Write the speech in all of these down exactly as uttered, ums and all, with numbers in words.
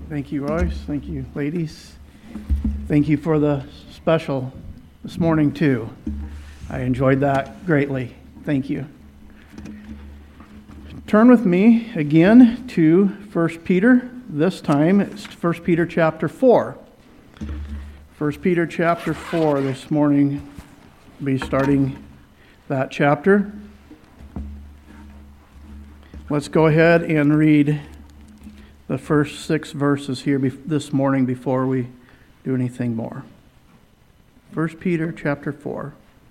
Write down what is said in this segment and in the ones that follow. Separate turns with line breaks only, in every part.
Thank you, Royce. Thank you, ladies. Thank you for the special this morning, too. I enjoyed that greatly. Thank you. Turn with me again to First Peter. This time it's First Peter chapter four. First Peter chapter four this morning. We'll be starting that chapter. Let's go ahead and read the first six verses here this morning before we do anything more. First Peter chapter four.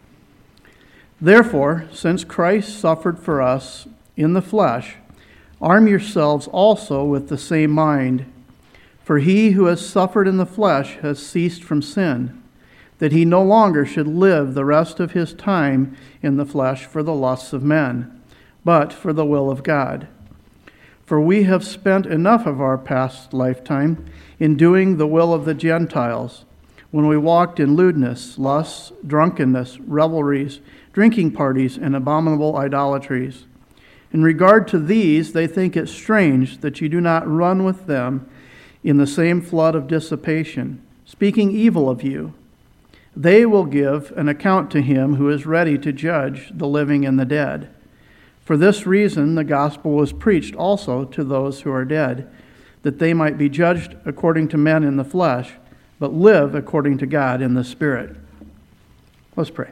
Therefore, since Christ suffered for us in the flesh, arm yourselves also with the same mind. For he who has suffered in the flesh has ceased from sin, that he no longer should live the rest of his time in the flesh for the lusts of men, but for the will of God. For we have spent enough of our past lifetime in doing the will of the Gentiles, when we walked in lewdness, lusts, drunkenness, revelries, drinking parties, and abominable idolatries. In regard to these, they think it strange that you do not run with them in the same flood of dissipation, speaking evil of you. They will give an account to him who is ready to judge the living and the dead. For this reason, the gospel was preached also to those who are dead, that they might be judged according to men in the flesh, but live according to God in the Spirit. Let's pray.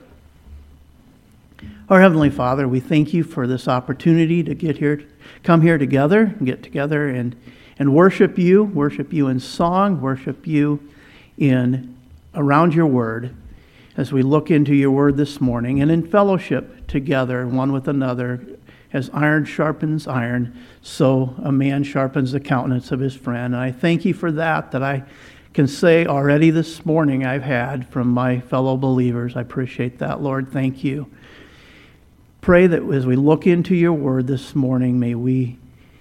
Our Heavenly Father, we thank you for this opportunity to get here, come here together, and get together and, and worship you, worship you in song, worship you in around your word, as we look into your word this morning, and in fellowship together, one with another. As iron sharpens iron, so a man sharpens the countenance of his friend. And I thank you for that, that I can say already this morning I've had from my fellow believers. I appreciate that, Lord. Thank you. Pray that as we look into your word this morning, may we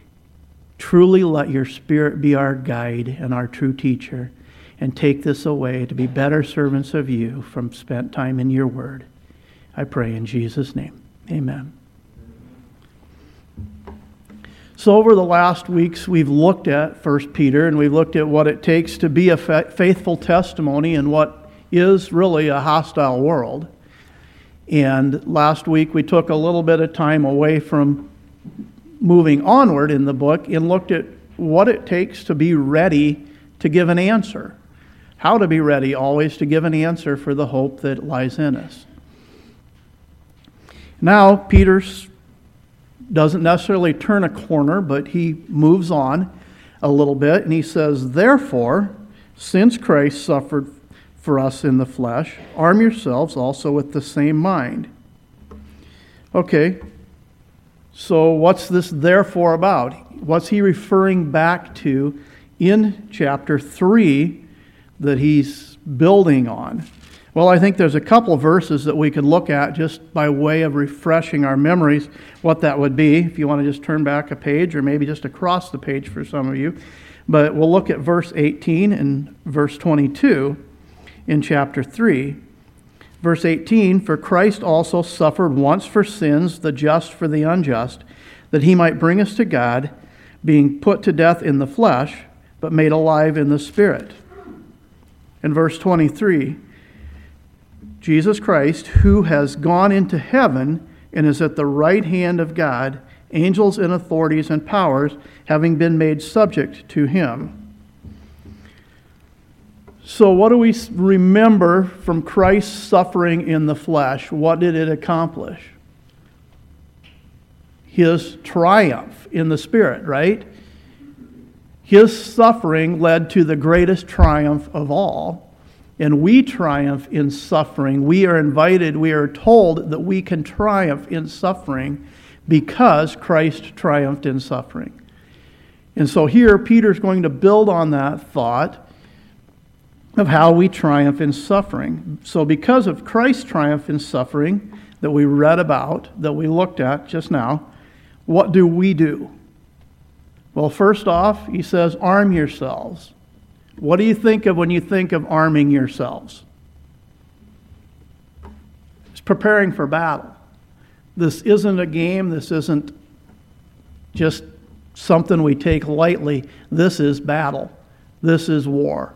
truly let your Spirit be our guide and our true teacher, and take this away to be better servants of you from spent time in your word. I pray in Jesus' name. Amen. So over the last weeks, we've looked at First Peter, and we've looked at what it takes to be a faithful testimony in what is really a hostile world. And last week, we took a little bit of time away from moving onward in the book and looked at what it takes to be ready to give an answer. How to be ready always to give an answer for the hope that lies in us. Now, Peter's doesn't necessarily turn a corner, but he moves on a little bit, and he says, therefore, since Christ suffered for us in the flesh, arm yourselves also with the same mind. Okay, so what's this therefore about? What's he referring back to in chapter three that he's building on? Well, I think there's a couple of verses that we could look at just by way of refreshing our memories what that would be. If you want to just turn back a page, or maybe just across the page for some of you. But we'll look at verse eighteen and verse twenty-two in chapter three. Verse eighteen, for Christ also suffered once for sins, the just for the unjust, that he might bring us to God, being put to death in the flesh, but made alive in the Spirit. In verse twenty-three, Jesus Christ, who has gone into heaven and is at the right hand of God, angels and authorities and powers having been made subject to him. So what do we remember from Christ's suffering in the flesh? What did it accomplish? His triumph in the Spirit, right? His suffering led to the greatest triumph of all. And we triumph in suffering. We are invited, we are told that we can triumph in suffering because Christ triumphed in suffering. And so here, Peter's going to build on that thought of how we triumph in suffering. So because of Christ's triumph in suffering that we read about, that we looked at just now, what do we do? Well, first off, he says, arm yourselves. What do you think of when you think of arming yourselves? It's preparing for battle. This isn't a game. This isn't just something we take lightly. This is battle. This is war.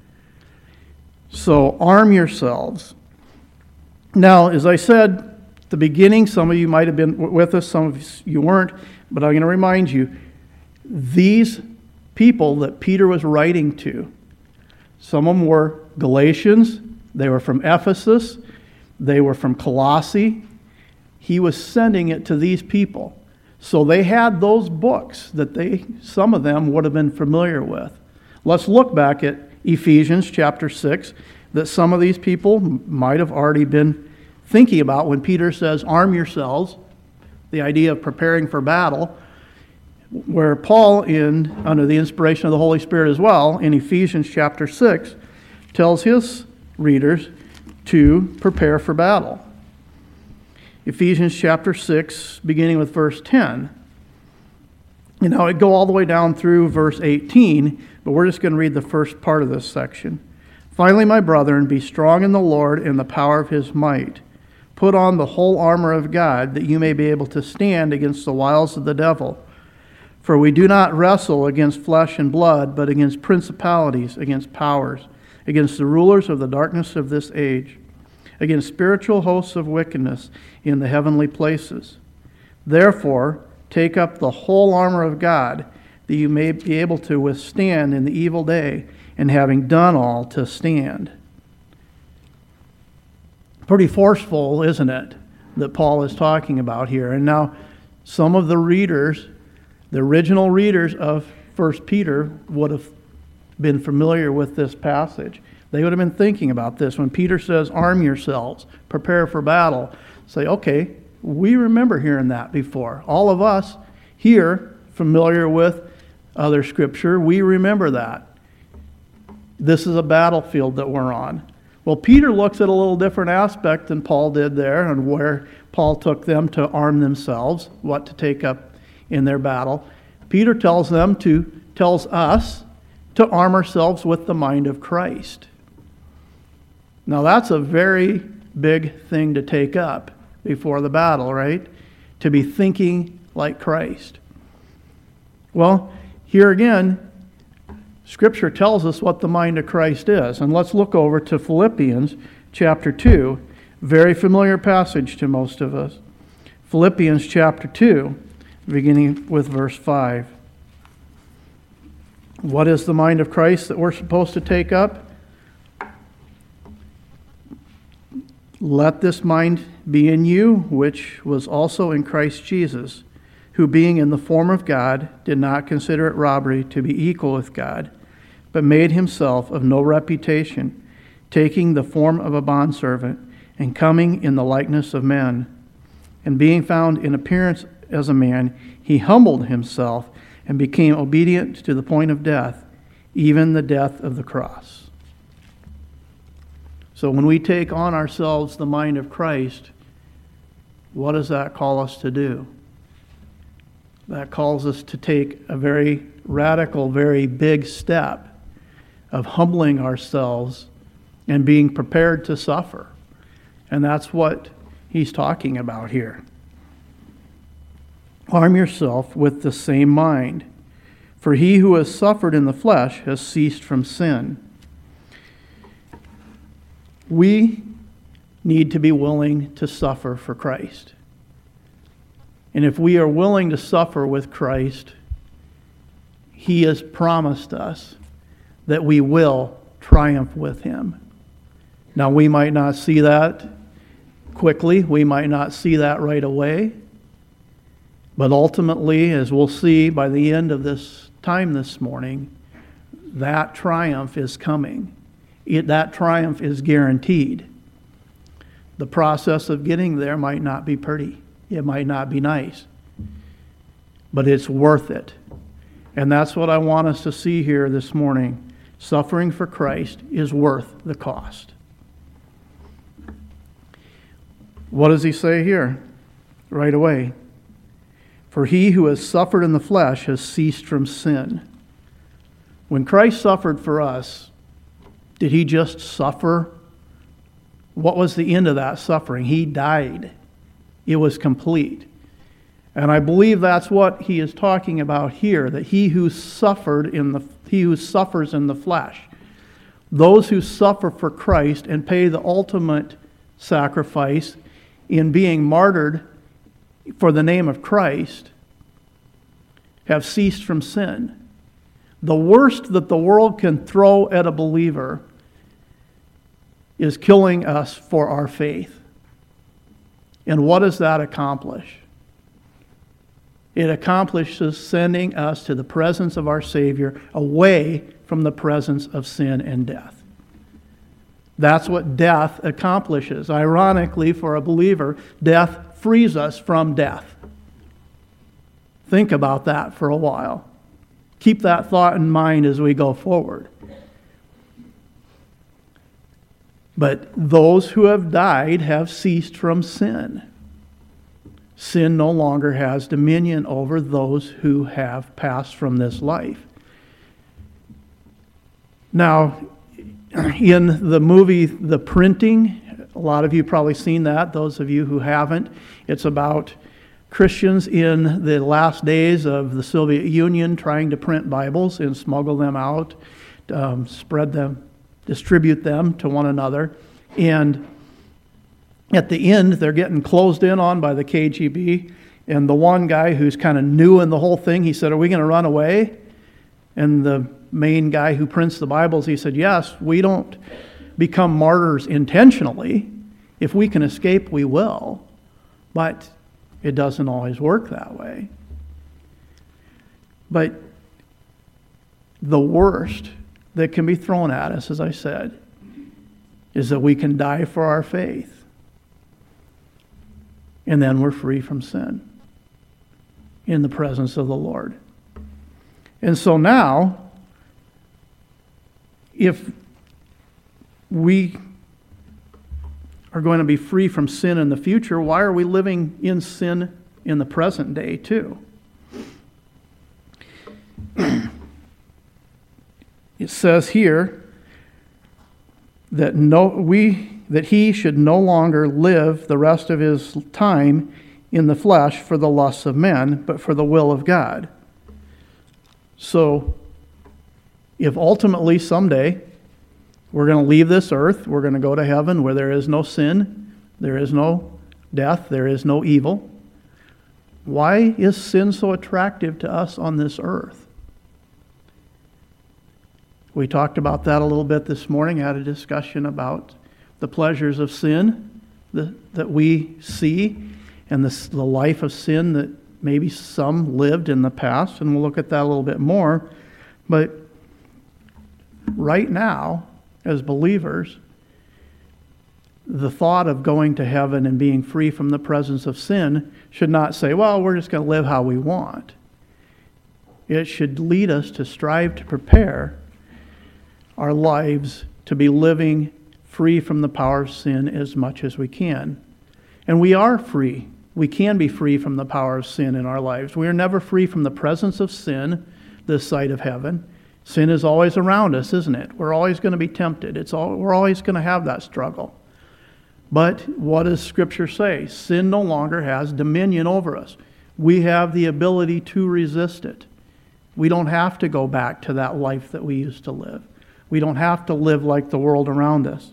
So arm yourselves. Now, as I said at the beginning, some of you might have been with us, some of you weren't, but I'm going to remind you, these people that Peter was writing to, some of them were Galatians, they were from Ephesus, they were from Colossae. He was sending it to these people. So they had those books that they, some of them would have been familiar with. Let's look back at Ephesians chapter six, that some of these people might have already been thinking about when Peter says, arm yourselves, the idea of preparing for battle, where Paul, in under the inspiration of the Holy Spirit as well, in Ephesians chapter six, tells his readers to prepare for battle. Ephesians chapter six, beginning with verse ten. You know, it go all the way down through verse eighteen, but we're just going to read the first part of this section. Finally, my brethren, be strong in the Lord and the power of his might. Put on the whole armor of God, that you may be able to stand against the wiles of the devil. For we do not wrestle against flesh and blood, but against principalities, against powers, against the rulers of the darkness of this age, against spiritual hosts of wickedness in the heavenly places. Therefore, take up the whole armor of God, that you may be able to withstand in the evil day, and having done all, to stand. Pretty forceful, isn't it, that Paul is talking about here? And now, some of the readers, the original readers of First Peter, would have been familiar with this passage. They would have been thinking about this. When Peter says, arm yourselves, prepare for battle, say, okay, we remember hearing that before. All of us here, familiar with other scripture, we remember that. This is a battlefield that we're on. Well, Peter looks at a little different aspect than Paul did there, and where Paul took them to arm themselves, what to take up in their battle. Peter tells them to, tells us to arm ourselves with the mind of Christ. Now that's a very big thing to take up before the battle, right? To be thinking like Christ. Well, here again, Scripture tells us what the mind of Christ is. And let's look over to Philippians chapter two. Very familiar passage to most of us. Philippians chapter two, beginning with verse five. What is the mind of Christ that we're supposed to take up? Let this mind be in you, which was also in Christ Jesus, who being in the form of God, did not consider it robbery to be equal with God, but made himself of no reputation, taking the form of a bondservant, and coming in the likeness of men. And being found in appearance as a man, he humbled himself and became obedient to the point of death, even the death of the cross. So when we take on ourselves the mind of Christ, what does that call us to do? That calls us to take a very radical, very big step of humbling ourselves and being prepared to suffer. And that's what he's talking about here. Arm yourself with the same mind, for he who has suffered in the flesh has ceased from sin. We need to be willing to suffer for Christ. And if we are willing to suffer with Christ, he has promised us that we will triumph with him. Now, we might not see that quickly. We might not see that right away. But ultimately, as we'll see by the end of this time this morning, that triumph is coming. It, that triumph is guaranteed. The process of getting there might not be pretty. It might not be nice. But it's worth it. And that's what I want us to see here this morning. Suffering for Christ is worth the cost. What does he say here? Right away. For he who has suffered in the flesh has ceased from sin. When Christ suffered for us, did he just suffer? What was the end of that suffering? He died. It was complete. And I believe that's what he is talking about here, that he who suffered in the he who suffers in the flesh, those who suffer for Christ and pay the ultimate sacrifice in being martyred for the name of Christ, have ceased from sin. The worst that the world can throw at a believer is killing us for our faith. And what does that accomplish? It accomplishes sending us to the presence of our Savior, away from the presence of sin and death. That's what death accomplishes. Ironically, for a believer, death frees us from death. Think about that for a while. Keep that thought in mind as we go forward. But those who have died have ceased from sin. Sin no longer has dominion over those who have passed from this life. Now, in the movie The Printing, a lot of you probably seen that. Those of you who haven't, it's about Christians in the last days of the Soviet Union trying to print Bibles and smuggle them out, um, spread them, distribute them to one another. And at the end, they're getting closed in on by the K G B. And the one guy who's kind of new in the whole thing, he said, "Are we going to run away?" And the main guy who prints the Bibles, he said, "Yes, we don't become martyrs intentionally. If we can escape, we will. But it doesn't always work that way." But the worst that can be thrown at us, as I said, is that we can die for our faith. And then we're free from sin in the presence of the Lord. And so now, if we are going to be free from sin in the future, why are we living in sin in the present day too? It says here that no we that he should no longer live the rest of his time in the flesh for the lusts of men, but for the will of God. So, if ultimately someday we're going to leave this earth, we're going to go to heaven where there is no sin, there is no death, there is no evil, why is sin so attractive to us on this earth? We talked about that a little bit this morning, had a discussion about the pleasures of sin that, that we see and the, the life of sin that maybe some lived in the past, and we'll look at that a little bit more. But right now, as believers, the thought of going to heaven and being free from the presence of sin should not say, well, we're just going to live how we want. It should lead us to strive to prepare our lives to be living free from the power of sin as much as we can. And we are free. We can be free from the power of sin in our lives. We are never free from the presence of sin this side of heaven. Sin is always around us, isn't it? We're always going to be tempted. It's all, we're always going to have that struggle. But what does Scripture say? Sin no longer has dominion over us. We have the ability to resist it. We don't have to go back to that life that we used to live. We don't have to live like the world around us.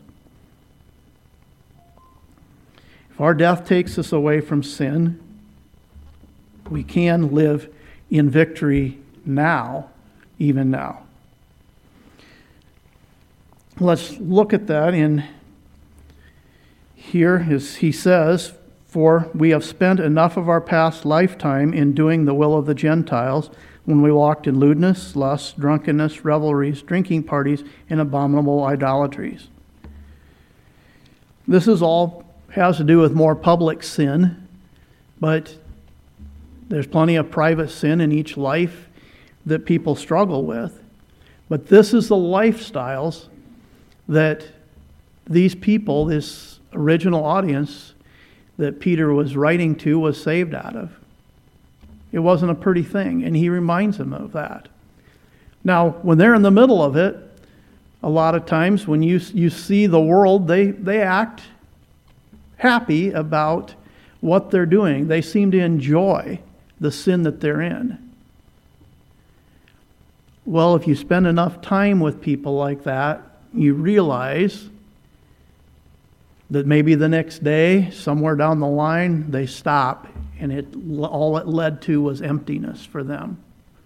If our death takes us away from sin, we can live in victory now, even now. Let's look at that in here. As he says, "For we have spent enough of our past lifetime in doing the will of the Gentiles, when we walked in lewdness, lust, drunkenness, revelries, drinking parties, and abominable idolatries." This is all has to do with more public sin, but there's plenty of private sin in each life that people struggle with. But this is the lifestyles that these people, this original audience that Peter was writing to, was saved out of. It wasn't a pretty thing, and he reminds them of that. Now, when they're in the middle of it, a lot of times when you you see the world, they, they act happy about what they're doing. They seem to enjoy the sin that they're in. Well, if you spend enough time with people like that, you realize that maybe the next day, somewhere down the line, they stop, and it all it led to was emptiness for them.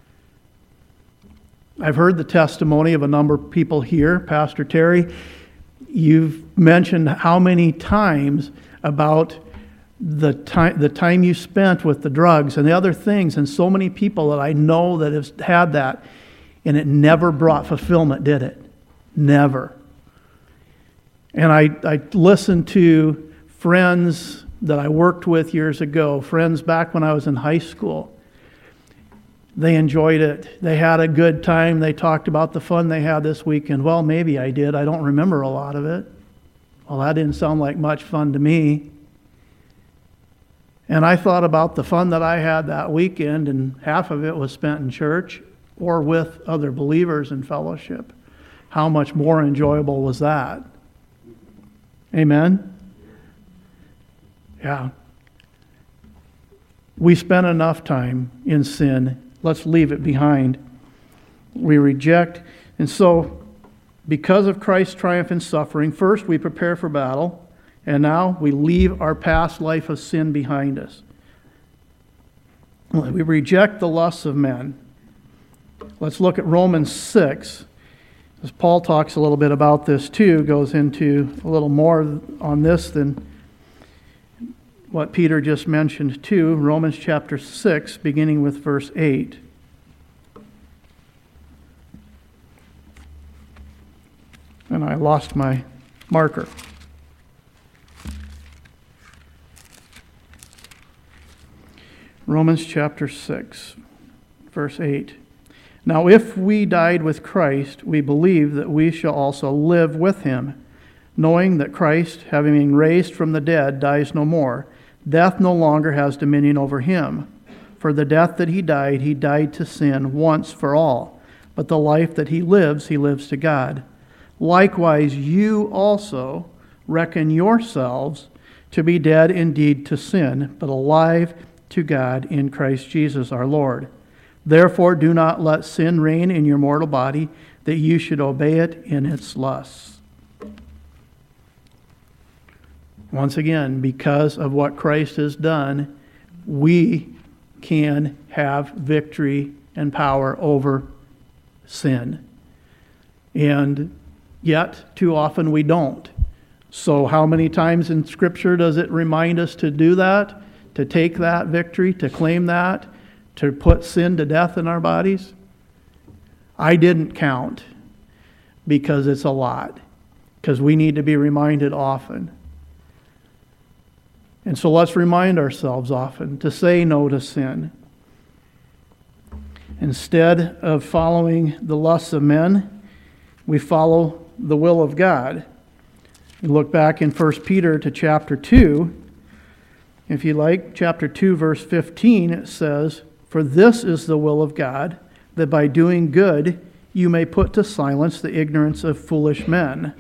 I've heard the testimony of a number of people here. Pastor Terry, you've mentioned how many times about the time the time you spent with the drugs and the other things, and so many people that I know that have had that, and it never brought fulfillment, did it? Never. And I, I listened to friends that I worked with years ago, friends back when I was in high school. They enjoyed it. They had a good time. They talked about the fun they had this weekend. Well, maybe I did. I don't remember a lot of it. Well, that didn't sound like much fun to me. And I thought about the fun that I had that weekend, and half of it was spent in church or with other believers in fellowship. How much more enjoyable was that? Amen? Yeah. We spend enough time in sin. Let's leave it behind. We reject. And so, because of Christ's triumph in suffering, first we prepare for battle, and now we leave our past life of sin behind us. We reject the lusts of men. Let's look at Romans six. As Paul talks a little bit about this too, goes into a little more on this than what Peter just mentioned too. Romans chapter six, beginning with verse eight. And I lost my marker. Romans chapter six, verse eight. Now if we died with Christ, we believe that we shall also live with him, knowing that Christ, having been raised from the dead, dies no more. Death no longer has dominion over him. For the death that he died, he died to sin once for all. But the life that he lives, he lives to God. Likewise, you also reckon yourselves to be dead indeed to sin, but alive to God in Christ Jesus our Lord. Therefore, do not let sin reign in your mortal body, that you should obey it in its lusts. Once again, because of what Christ has done, we can have victory and power over sin. And yet, too often we don't. So how many times in Scripture does it remind us to do that? To take that victory, to claim that? To put sin to death in our bodies? I didn't count, because it's a lot. Because we need to be reminded often. And so let's remind ourselves often to say no to sin. Instead of following the lusts of men, we follow the will of God. You look back in First Peter to chapter two. If you like, chapter two, verse fifteen, it says, "For this is the will of God, that by doing good you may put to silence the ignorance of foolish men."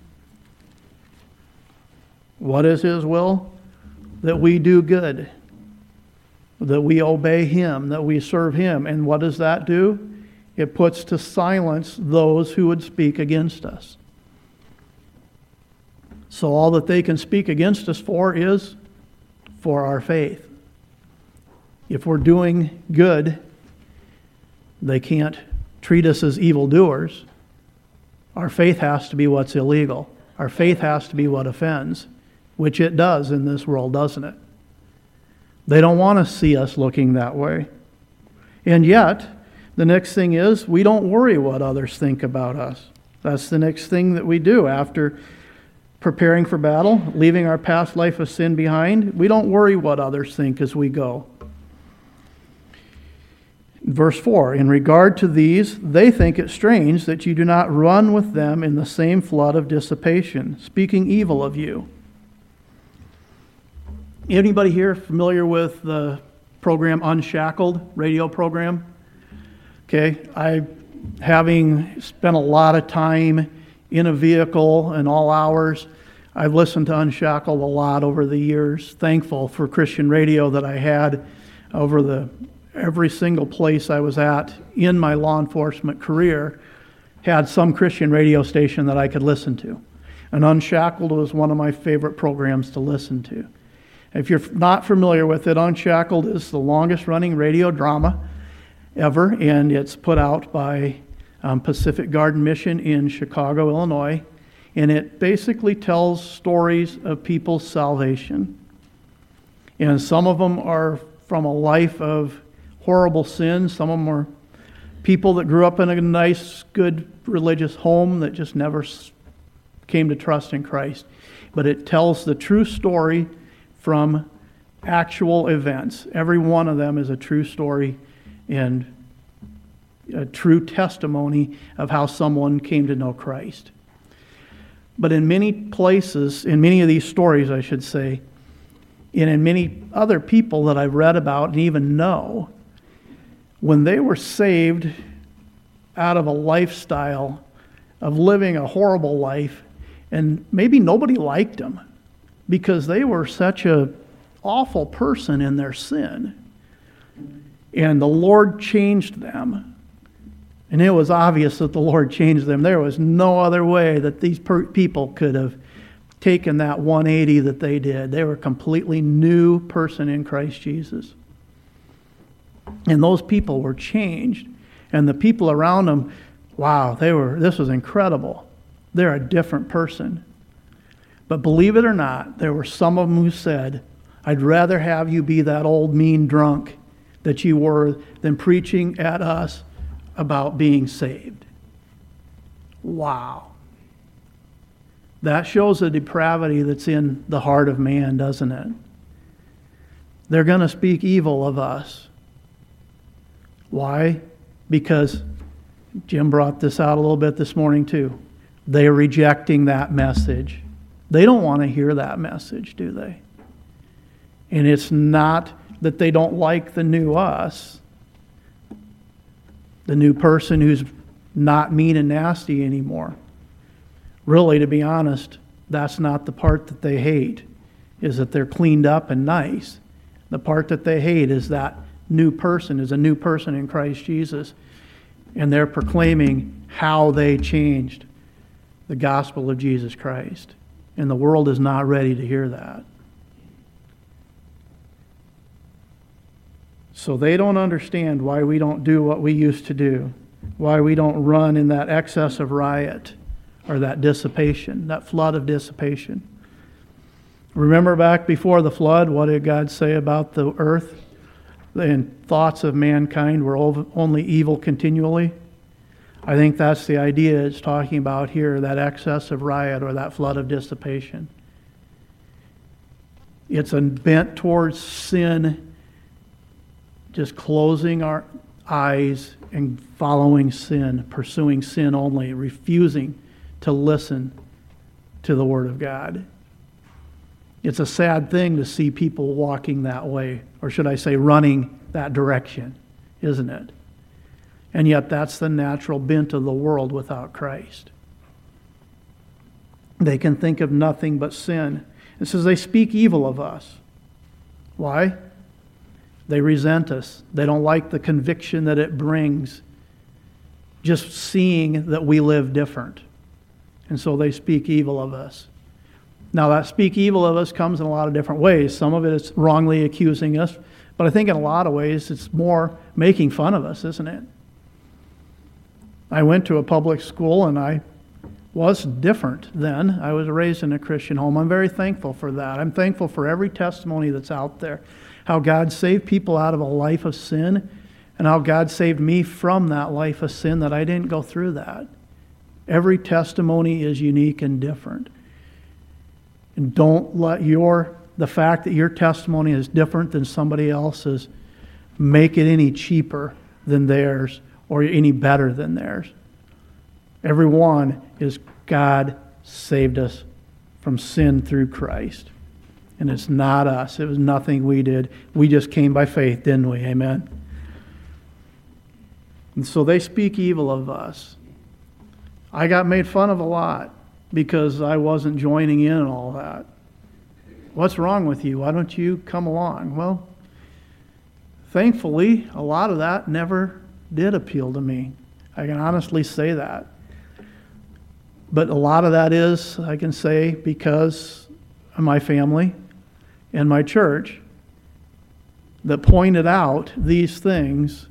What is his will? That we do good, that we obey him, that we serve him. And what does that do? It puts to silence those who would speak against us. So all that they can speak against us for is for our faith. If we're doing good, they can't treat us as evildoers. Our faith has to be what's illegal. Our faith has to be what offends, which it does in this world, doesn't it? They don't want to see us looking that way. And yet, the next thing is, we don't worry what others think about us. That's the next thing that we do after preparing for battle, leaving our past life of sin behind. We don't worry what others think as we go. Verse four, "In regard to these, they think it strange that you do not run with them in the same flood of dissipation, speaking evil of you." Anybody here familiar with the program Unshackled, radio program? Okay, I, having spent a lot of time in a vehicle and all hours, I've listened to Unshackled a lot over the years. Thankful for Christian radio that I had over the every single place I was at in my law enforcement career had some Christian radio station that I could listen to. And Unshackled was one of my favorite programs to listen to. If you're not familiar with it, Unshackled is the longest running radio drama ever, and it's put out by um, Pacific Garden Mission in Chicago, Illinois. And it basically tells stories of people's salvation. And some of them are from a life of horrible sin. Some of them are people that grew up in a nice, good religious home that just never came to trust in Christ. But it tells the true story from actual events. Every one of them is a true story and a true testimony of how someone came to know Christ. But in many places, in many of these stories, I should say, and in many other people that I've read about and even know, when they were saved out of a lifestyle of living a horrible life, and maybe nobody liked them because they were such an awful person in their sin, and the Lord changed them. And it was obvious that the Lord changed them. There was no other way that these per- people could have taken that one eighty that they did. They were a completely new person in Christ Jesus. And those people were changed. And the people around them, wow, they were. This was incredible. They're a different person. But believe it or not, there were some of them who said, I'd rather have you be that old mean drunk that you were than preaching at us about being saved. Wow. That shows the depravity that's in the heart of man, doesn't it? They're going to speak evil of us. Why? Because Jim brought this out a little bit this morning too. They're rejecting that message. They don't want to hear that message, do they? And it's not that they don't like the new us, the new person who's not mean and nasty anymore. Really, to be honest, that's not the part that they hate, is that they're cleaned up and nice. The part that they hate is that new person, is a new person in Christ Jesus. And they're proclaiming how they changed the gospel of Jesus Christ. And the world is not ready to hear that. So they don't understand why we don't do what we used to do, why we don't run in that excess of riot or that dissipation, that flood of dissipation. Remember back before the flood, what did God say about the earth? The thoughts of mankind were only evil continually. I think that's the idea it's talking about here, that excess of riot or that flood of dissipation. It's a bent towards sin, just closing our eyes and following sin, pursuing sin only, refusing to listen to the Word of God. It's a sad thing to see people walking that way, or should I say running that direction, isn't it? And yet that's the natural bent of the world without Christ. They can think of nothing but sin. It says they speak evil of us. Why? They resent us. They don't like the conviction that it brings, just seeing that we live different. And so they speak evil of us. Now, that speak evil of us comes in a lot of different ways. Some of it is wrongly accusing us, but I think in a lot of ways it's more making fun of us, isn't it? I went to a public school and I was different then. I was raised in a Christian home. I'm very thankful for that. I'm thankful for every testimony that's out there. How God saved people out of a life of sin, and how God saved me from that life of sin, that I didn't go through that. Every testimony is unique and different. And don't let your the fact that your testimony is different than somebody else's make it any cheaper than theirs or any better than theirs. Everyone is God saved us from sin through Christ. And it's not us. It was nothing we did. We just came by faith, didn't we? Amen. And so they speak evil of us. I got made fun of a lot because I wasn't joining in and all that. What's wrong with you? Why don't you come along? Well, thankfully, a lot of that never did appeal to me. I can honestly say that. But a lot of that is, I can say, because of my family and my church that pointed out these things,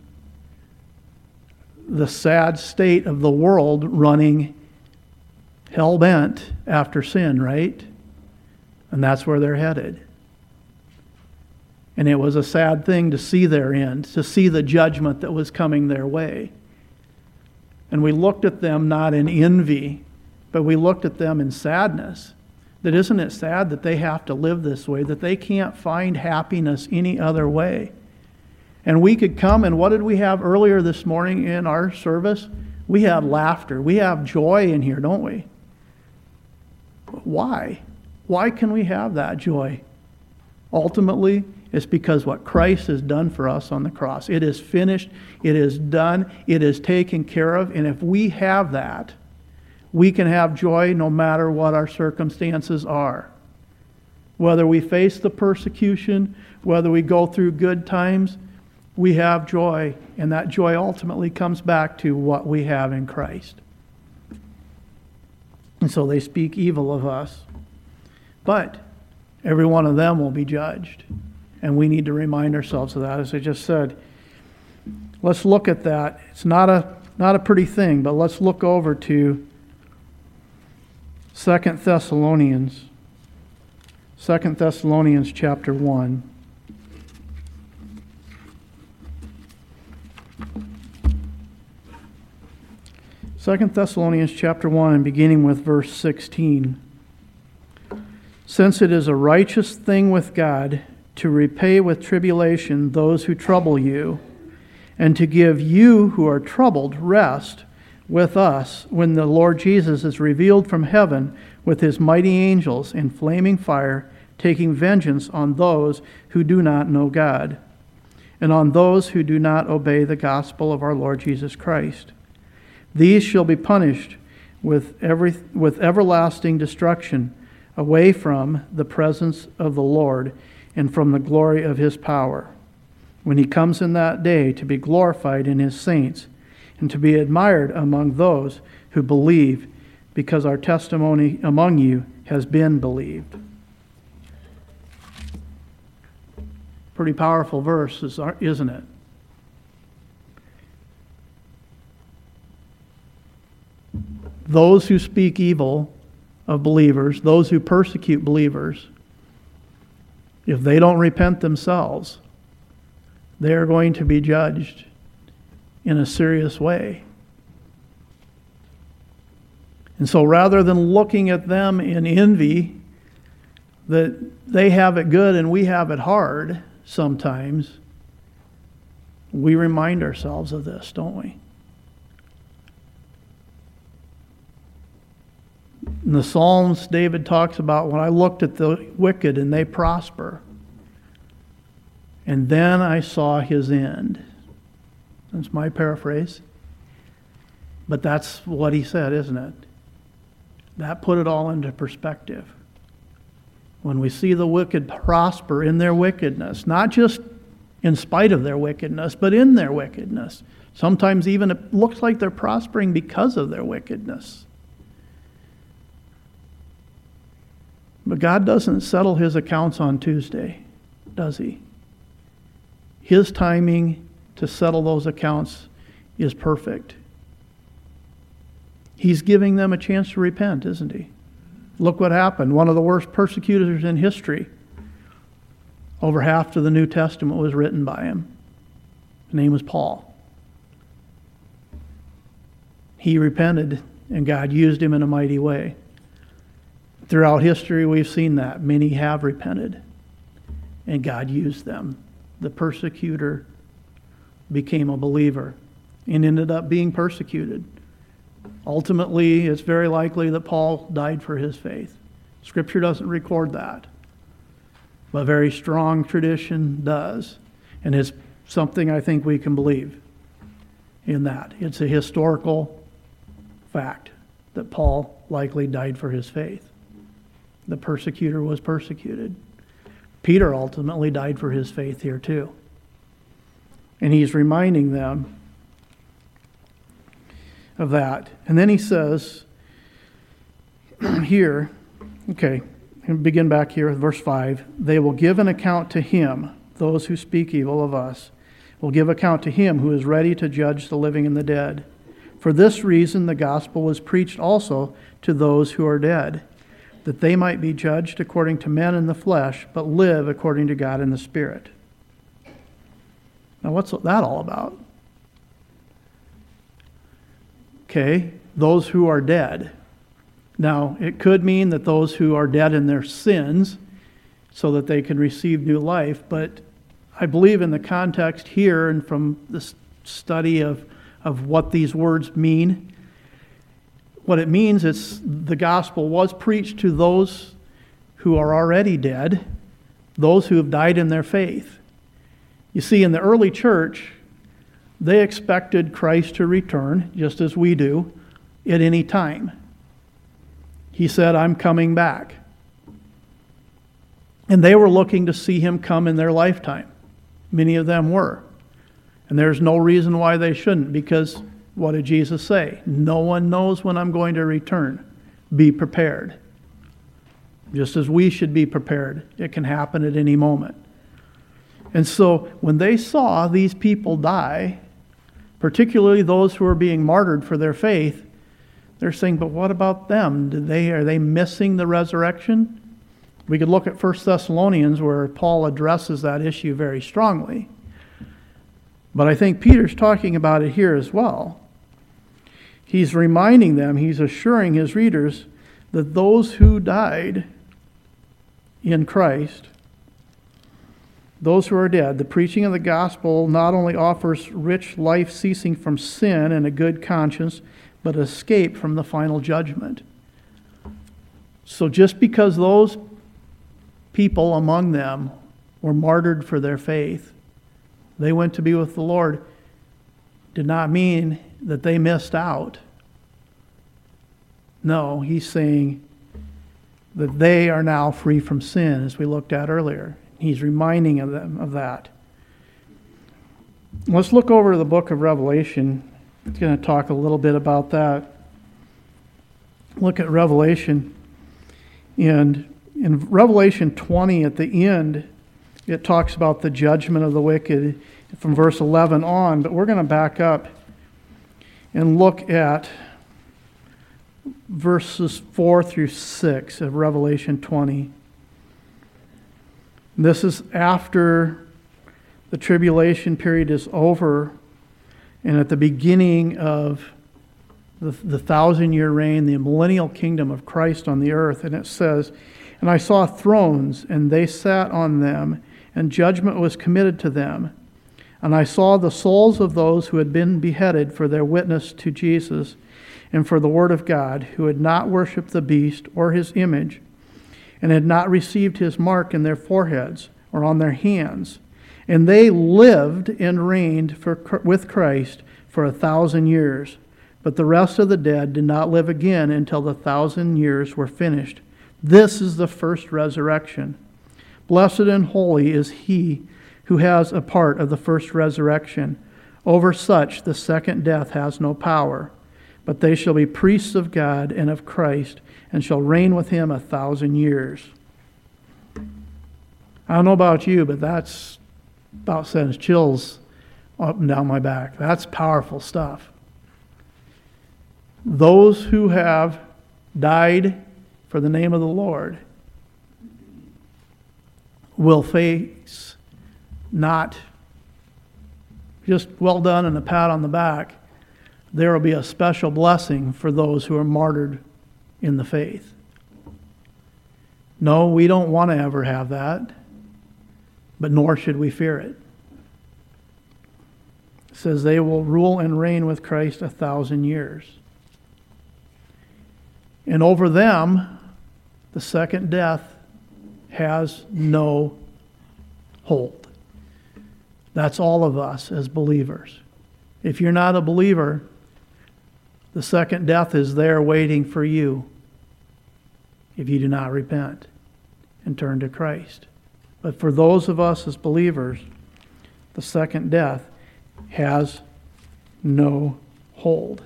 the sad state of the world running hell-bent after sin, right? And that's where they're headed. And it was a sad thing to see their end, to see the judgment that was coming their way. And we looked at them not in envy, but we looked at them in sadness. That isn't it sad that they have to live this way, that they can't find happiness any other way? And we could come, and what did we have earlier this morning in our service? We had laughter. We have joy in here, don't we? Why? Why can we have that joy? Ultimately, it's because what Christ has done for us on the cross. It is finished. It is done. It is taken care of. And if we have that, we can have joy no matter what our circumstances are. Whether we face the persecution, whether we go through good times, we have joy. And that joy ultimately comes back to what we have in Christ. And so they speak evil of us. But every one of them will be judged. And we need to remind ourselves of that. As I just said, let's look at that. It's not a, not a pretty thing, but let's look over to Second Thessalonians. Second Thessalonians chapter one. Second Thessalonians chapter one, and beginning with verse sixteen. Since it is a righteous thing with God to repay with tribulation those who trouble you, and to give you who are troubled rest with us when the Lord Jesus is revealed from heaven with his mighty angels in flaming fire, taking vengeance on those who do not know God, and on those who do not obey the gospel of our Lord Jesus Christ. These shall be punished with every with everlasting destruction, away from the presence of the Lord and from the glory of his power, when he comes in that day to be glorified in his saints and to be admired among those who believe, because our testimony among you has been believed. Pretty powerful verse, isn't it? Those who speak evil of believers, those who persecute believers, if they don't repent themselves, they are going to be judged in a serious way. And so rather than looking at them in envy, that they have it good and we have it hard sometimes, we remind ourselves of this, don't we? In the Psalms, David talks about, when I looked at the wicked and they prosper, and then I saw his end. That's my paraphrase. But that's what he said, isn't it? That put it all into perspective. When we see the wicked prosper in their wickedness, not just in spite of their wickedness, but in their wickedness. Sometimes even it looks like they're prospering because of their wickedness. But God doesn't settle his accounts on Tuesday, does he? His timing to settle those accounts is perfect. He's giving them a chance to repent, isn't he? Look what happened. One of the worst persecutors in history. Over half of the New Testament was written by him. His name was Paul. He repented, and God used him in a mighty way. Throughout history, we've seen that. Many have repented, and God used them. The persecutor became a believer and ended up being persecuted. Ultimately, it's very likely that Paul died for his faith. Scripture doesn't record that, but very strong tradition does, and it's something I think we can believe in that. It's a historical fact that Paul likely died for his faith. The persecutor was persecuted. Peter ultimately died for his faith here too. And he's reminding them of that. And then he says here, okay, begin back here with verse five. They will give an account to him, those who speak evil of us, will give account to him who is ready to judge the living and the dead. For this reason the gospel was preached also to those who are dead, that they might be judged according to men in the flesh, but live according to God in the Spirit. Now what's that all about? Okay, those who are dead. Now, it could mean that those who are dead in their sins, so that they can receive new life, but I believe in the context here and from the study of, of what these words mean, what it means is the gospel was preached to those who are already dead, those who have died in their faith. You see, in the early church, they expected Christ to return, just as we do, at any time. He said, I'm coming back. And they were looking to see him come in their lifetime. Many of them were. And there's no reason why they shouldn't, because what did Jesus say? No one knows when I'm going to return. Be prepared. Just as we should be prepared. It can happen at any moment. And so when they saw these people die, particularly those who are being martyred for their faith, they're saying, but what about them? Did they, are they missing the resurrection? We could look at First Thessalonians where Paul addresses that issue very strongly. But I think Peter's talking about it here as well. He's reminding them, he's assuring his readers that those who died in Christ, those who are dead, the preaching of the gospel not only offers rich life ceasing from sin and a good conscience, but escape from the final judgment. So just because those people among them were martyred for their faith, they went to be with the Lord, did not mean that they missed out. No, he's saying that they are now free from sin, as we looked at earlier. He's reminding of them of that. Let's look over to the book of Revelation. I'm going to talk a little bit about that. Look at Revelation. And in Revelation twenty, at the end, it talks about the judgment of the wicked from verse eleven on. But we're going to back up and look at verses four through six of Revelation twenty. This is after the tribulation period is over and at the beginning of the, the thousand-year reign, the millennial kingdom of Christ on the earth. And it says, and I saw thrones, and they sat on them, and judgment was committed to them. And I saw the souls of those who had been beheaded for their witness to Jesus and for the word of God, who had not worshipped the beast or his image, and had not received his mark in their foreheads or on their hands. And they lived and reigned for, with Christ for a thousand years. But the rest of the dead did not live again until the thousand years were finished. This is the first resurrection. Blessed and holy is he who has a part of the first resurrection. Over such the second death has no power. But they shall be priests of God and of Christ, and shall reign with him a thousand years. I don't know about you, but that's about sends chills up and down my back. That's powerful stuff. Those who have died for the name of the Lord will face not just well done and a pat on the back. There will be a special blessing for those who are martyred in the faith. No, we don't want to ever have that, but nor should we fear it. It says they will rule and reign with Christ a thousand years. And over them, the second death has no hold. That's all of us as believers. If you're not a believer, the second death is there waiting for you if you do not repent and turn to Christ. But for those of us as believers, the second death has no hold.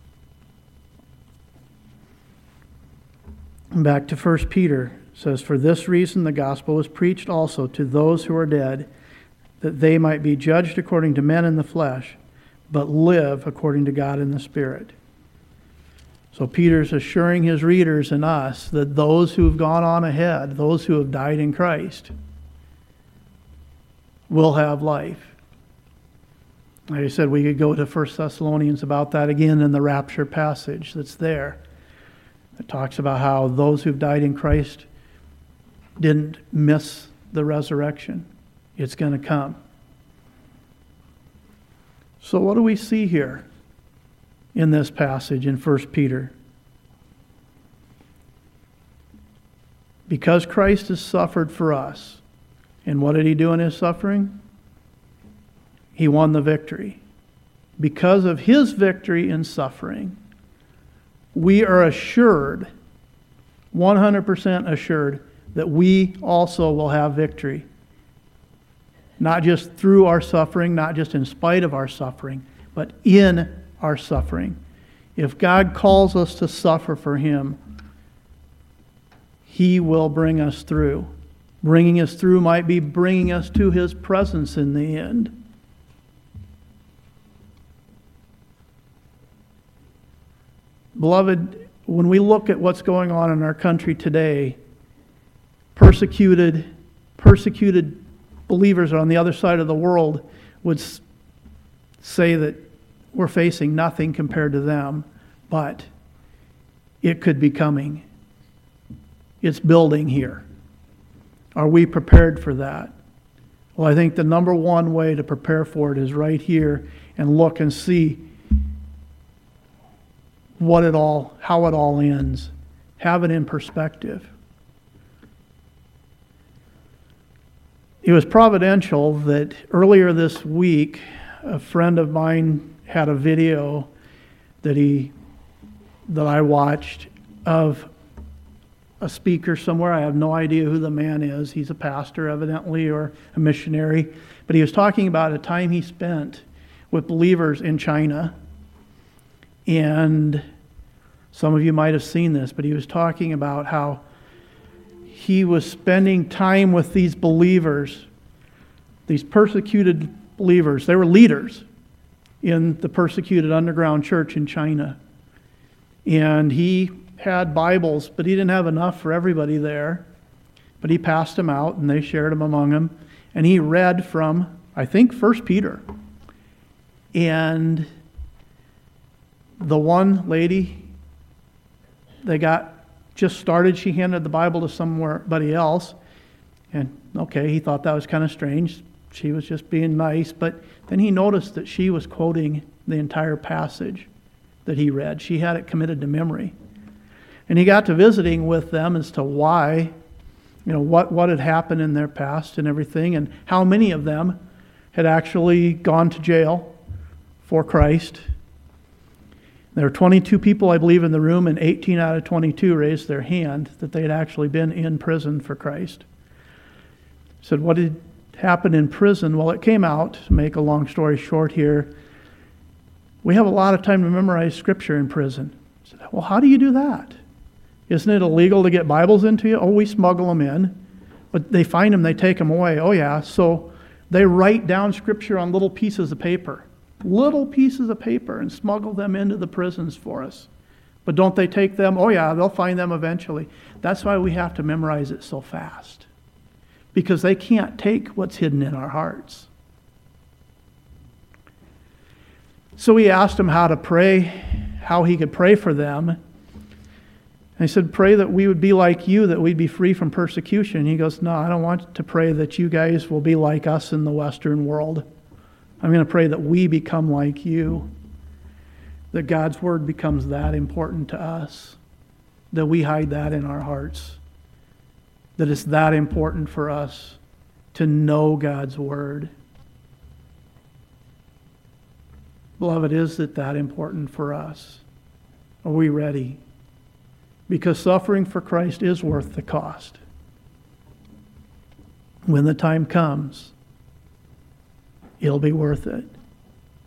Back to First Peter, it says, "For this reason the gospel was preached also to those who are dead, that they might be judged according to men in the flesh, but live according to God in the Spirit." So Peter's assuring his readers and us that those who have gone on ahead, those who have died in Christ, will have life. Like I said, we could go to First Thessalonians about that again in the rapture passage that's there. It talks about how those who've died in Christ didn't miss the resurrection. It's going to come. So what do we see here in this passage in First Peter? Because Christ has suffered for us, and what did he do in his suffering? He won the victory. Because of his victory in suffering, we are assured, one hundred percent assured, that we also will have victory. Not just through our suffering, not just in spite of our suffering, but in our suffering. If God calls us to suffer for him, he will bring us through. Bringing us through might be bringing us to his presence in the end. Beloved, when we look at what's going on in our country today, persecuted, persecuted believers on the other side of the world would say that we're facing nothing compared to them, but it could be coming. It's building here. Are we prepared for that? Well, I think the number one way to prepare for it is right here and look and see what it all, how it all ends. Have it in perspective. It was providential that earlier this week, a friend of mine had a video that he that I watched of a speaker somewhere. I have no idea who the man is. He's a pastor, evidently, or a missionary. But he was talking about a time he spent with believers in China. And some of you might have seen this, but he was talking about how he was spending time with these believers, these persecuted believers. They were leaders in the persecuted underground church in China. And he had Bibles, but he didn't have enough for everybody there. But he passed them out, and they shared them among them. And he read from, I think, First Peter. And the one lady, they got just started, she handed the Bible to somebody else. And okay, he thought that was kind of strange. She was just being nice. But then he noticed that she was quoting the entire passage that he read. She had it committed to memory. And he got to visiting with them as to why, you know, what, what had happened in their past and everything, and how many of them had actually gone to jail for Christ. There were twenty-two people, I believe, in the room, and eighteen out of twenty-two raised their hand that they had actually been in prison for Christ. I said, what had happened in prison? Well, it came out, to make a long story short here, we have a lot of time to memorize Scripture in prison. I said, well, how do you do that? Isn't it illegal to get Bibles into you? Oh, we smuggle them in. But they find them, they take them away. Oh, yeah. So they write down Scripture on little pieces of paper. Little pieces of paper and smuggle them into the prisons for us. But don't they take them? Oh, yeah, they'll find them eventually. That's why we have to memorize it so fast. Because they can't take what's hidden in our hearts. So we asked him how to pray, how he could pray for them. And he said, pray that we would be like you, that we'd be free from persecution. He goes, no, I don't want to pray that you guys will be like us in the Western world. I'm going to pray that we become like you, that God's Word becomes that important to us, that we hide that in our hearts, that it's that important for us to know God's Word. Beloved, is it that important for us? Are we ready? Because suffering for Christ is worth the cost. When the time comes, it'll be worth it.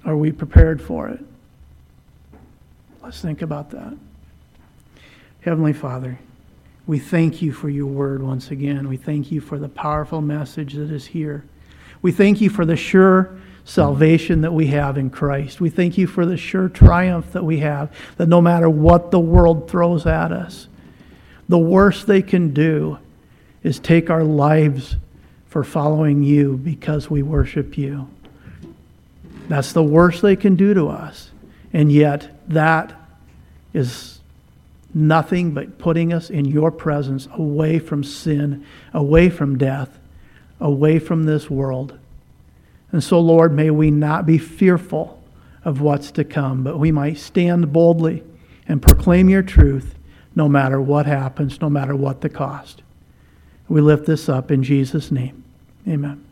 Are we prepared for it? Let's think about that. Heavenly Father, we thank you for your word once again. We thank you for the powerful message that is here. We thank you for the sure salvation that we have in Christ. We thank you for the sure triumph that we have, that no matter what the world throws at us, the worst they can do is take our lives for following you because we worship you. That's the worst they can do to us. And yet that is nothing but putting us in your presence, away from sin, away from death, away from this world. And so, Lord, may we not be fearful of what's to come, but we might stand boldly and proclaim your truth no matter what happens, no matter what the cost. We lift this up in Jesus' name. Amen.